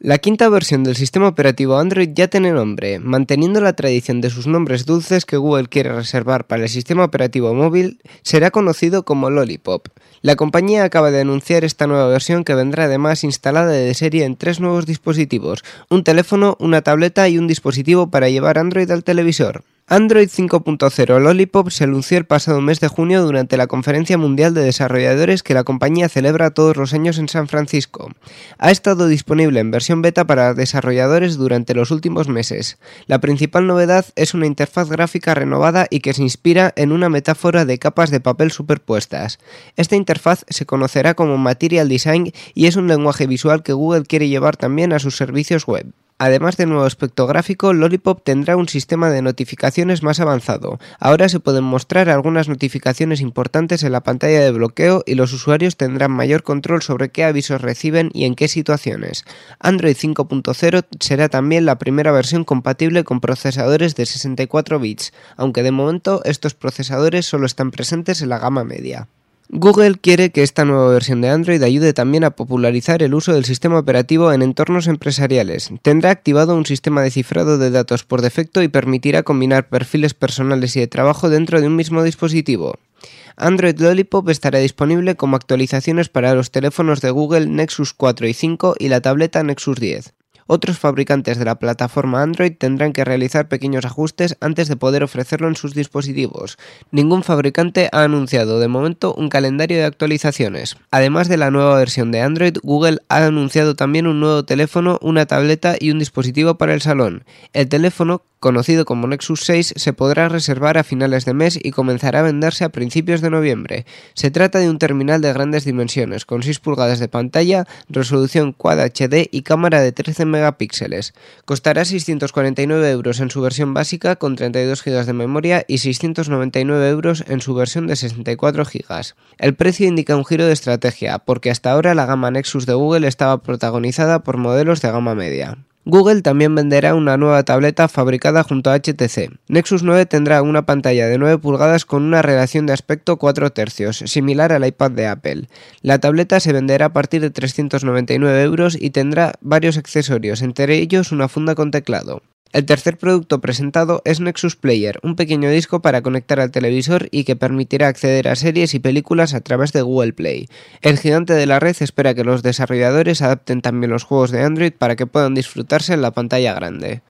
La quinta versión del sistema operativo Android ya tiene nombre, manteniendo la tradición de sus nombres dulces que Google quiere reservar para el sistema operativo móvil, será conocido como Lollipop. La compañía acaba de anunciar esta nueva versión que vendrá además instalada de serie en 3 nuevos dispositivos, un teléfono, una tableta y un dispositivo para llevar Android al televisor. Android 5.0 Lollipop se anunció el pasado mes de junio durante la Conferencia Mundial de Desarrolladores que la compañía celebra todos los años en San Francisco. Ha estado disponible en versión beta para desarrolladores durante los últimos meses. La principal novedad es una interfaz gráfica renovada y que se inspira en una metáfora de capas de papel superpuestas. Esta interfaz se conocerá como Material Design y es un lenguaje visual que Google quiere llevar también a sus servicios web. Además de nuevo aspecto gráfico, Lollipop tendrá un sistema de notificaciones más avanzado. Ahora se pueden mostrar algunas notificaciones importantes en la pantalla de bloqueo y los usuarios tendrán mayor control sobre qué avisos reciben y en qué situaciones. Android 5.0 será también la primera versión compatible con procesadores de 64 bits, aunque de momento estos procesadores solo están presentes en la gama media. Google quiere que esta nueva versión de Android ayude también a popularizar el uso del sistema operativo en entornos empresariales. Tendrá activado un sistema de cifrado de datos por defecto y permitirá combinar perfiles personales y de trabajo dentro de un mismo dispositivo. Android Lollipop estará disponible como actualizaciones para los teléfonos de Google Nexus 4 y 5 y la tableta Nexus 10. Otros fabricantes de la plataforma Android tendrán que realizar pequeños ajustes antes de poder ofrecerlo en sus dispositivos. Ningún fabricante ha anunciado de momento un calendario de actualizaciones. Además de la nueva versión de Android, Google ha anunciado también un nuevo teléfono, una tableta y un dispositivo para el salón. El teléfono, conocido como Nexus 6, se podrá reservar a finales de mes y comenzará a venderse a principios de noviembre. Se trata de un terminal de grandes dimensiones, con 6 pulgadas de pantalla, resolución Quad HD y cámara de 13 megapíxeles. Costará 649 euros en su versión básica con 32 GB de memoria y 699 euros en su versión de 64 GB. El precio indica un giro de estrategia, porque hasta ahora la gama Nexus de Google estaba protagonizada por modelos de gama media. Google también venderá una nueva tableta fabricada junto a HTC. Nexus 9 tendrá una pantalla de 9 pulgadas con una relación de aspecto 4/3, similar al iPad de Apple. La tableta se venderá a partir de 399 euros y tendrá varios accesorios, entre ellos una funda con teclado. El tercer producto presentado es Nexus Player, un pequeño disco para conectar al televisor y que permitirá acceder a series y películas a través de Google Play. El gigante de la red espera que los desarrolladores adapten también los juegos de Android para que puedan disfrutarse en la pantalla grande.